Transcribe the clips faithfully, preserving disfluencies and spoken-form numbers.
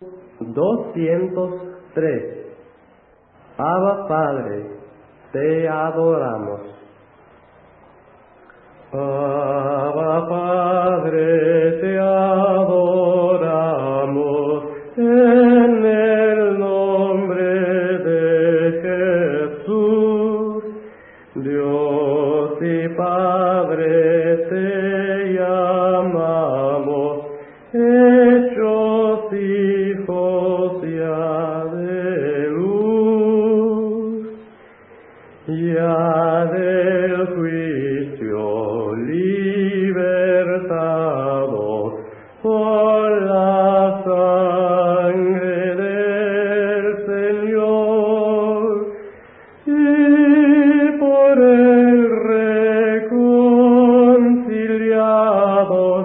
doscientos tres. Abba Padre, te adoramos. Abba Padre, te adoramos en el nombre de Jesús. Dios y Padre, te llamamos, hechos hijos ya de luz, ya del juicio libertados por la sangre del Señor y por el reconciliados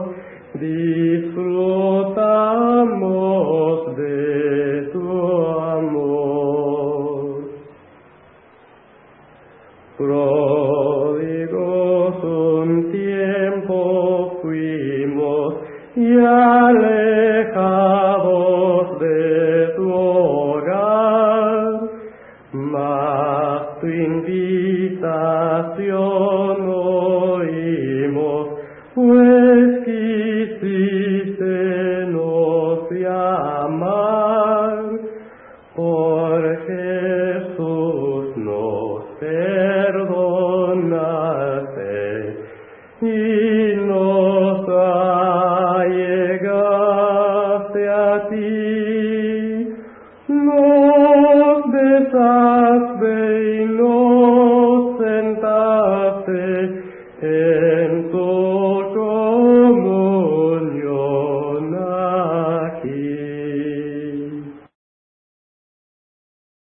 disfrutamos de tu amor. Pródigos un tiempo fuimos y alejados de tu hogar, mas tu invitación oímos, pues quisiste